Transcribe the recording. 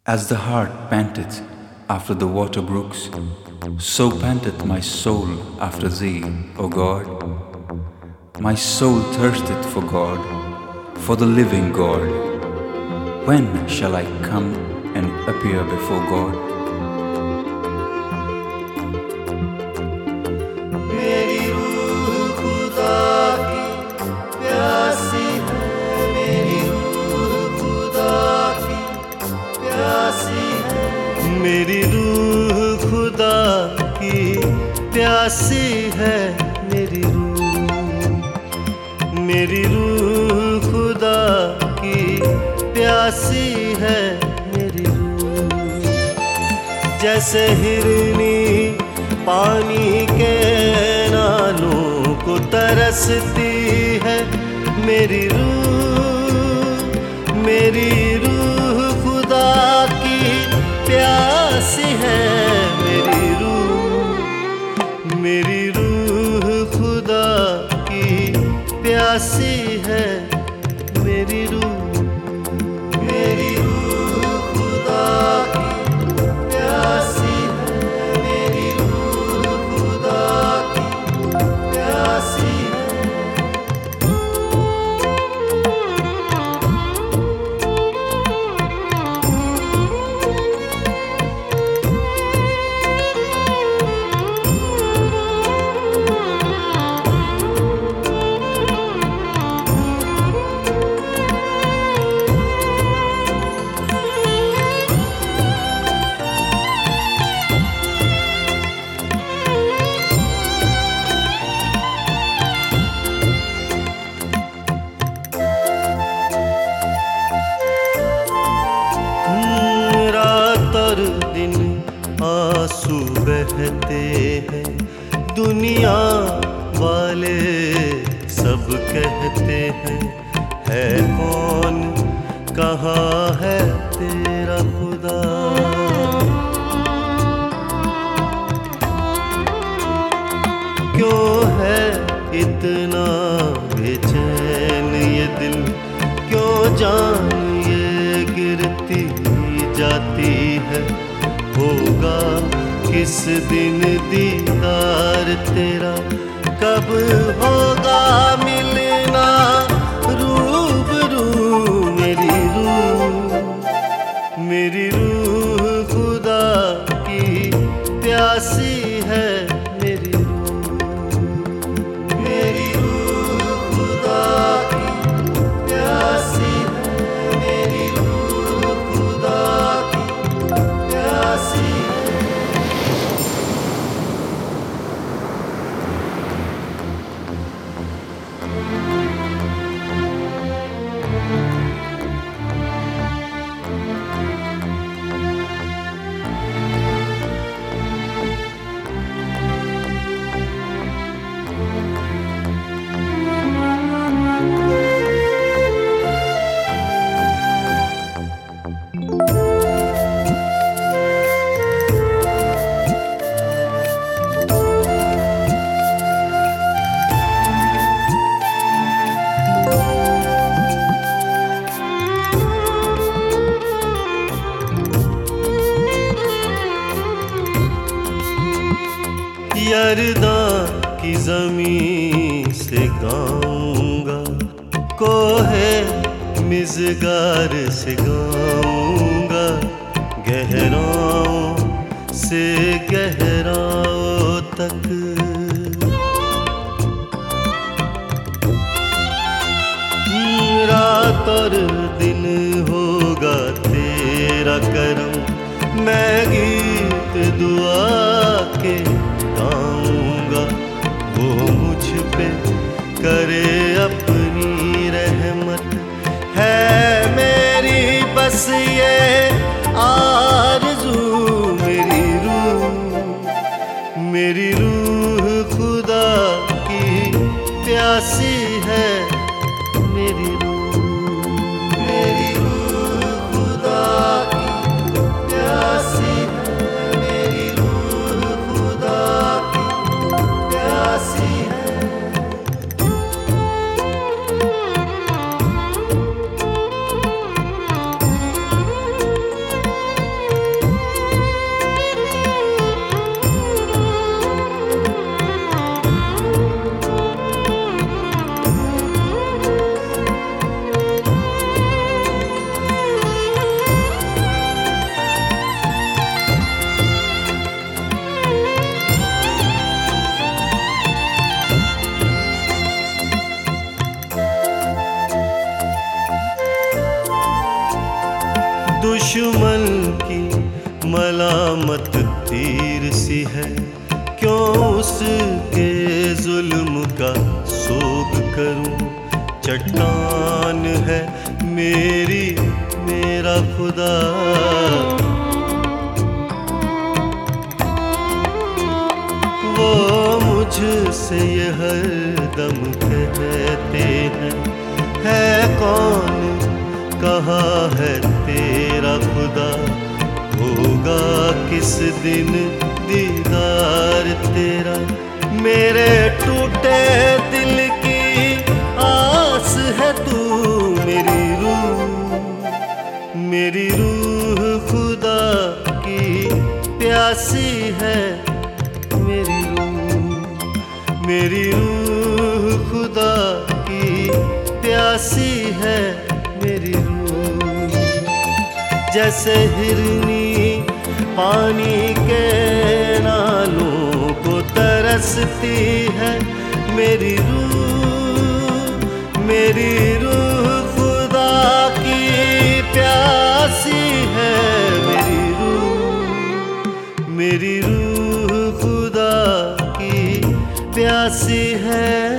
As the heart panteth after the water brooks, so panteth my soul after thee, O God. My soul thirsteth for God, for the living God. When shall I come and appear before God? मेरी रूह खुदा की प्यासी है, मेरी रूह खुदा की प्यासी है, मेरी रूह खुदा की प्यासी है, मेरी रूह खुदा की प्यासी है, मेरी रूह जैसे हिरनी पानी के नालों को तरसती है, मेरी रूह खुदा की प्यासी है, मेरी रूह खुदा की प्यासी है, मेरी रूह खुदा की प्यासी है, मेरी रूह खुदा की प्यासी है। और दिन आंसू बहते हैं, दुनिया वाले सब कहते हैं, है कौन, कहाँ है तेरा खुदा। क्यों है इतना बेचैन ये दिल, क्यों जान ये गिरती जाती है, होगा किस दिन दीदार तेरा, कब होगा मिलना रूबरू। मेरी रूह खुदा की प्यासी है, मेरी रूह खुदा की प्यासी है, मेरी रूह खुदा की प्यासी है। यरदां की ज़मीं से गाऊंगा, कोहे मिज़गार से गाऊंगा, गहराओं से गहराओं तक। रात और दिन होगा तेरा करम, मैं गीत दुआ के गाऊंगा, वो मुझ पे करे अपनी रहमत, है मेरी बस ये आरज़ू। मेरी रूह खुदा की प्यासी है, मेरी रूह खुदा की प्यासी है, मेरी रूह खुदा की प्यासी है। दुश्मन की मलामत तीर सी है, क्यों उसके जुल्म का सोग करूं। चट्टान है मेरा खुदा, वो मुझसे ये हरदम कहते हैं, है कौन कहाँ है तेरा खुदा। होगा किस दिन दीदार तेरा, मेरे टूटे दिल की आस है तू। मेरी रूह खुदा की प्यासी है, मेरी रूह खुदा की प्यासी है मेरी रूह। जैसे हिरनी पानी के नालों को तरसती है, मेरी रूह खुदा की प्यासी है मेरी रूह खुदा की प्यासी है।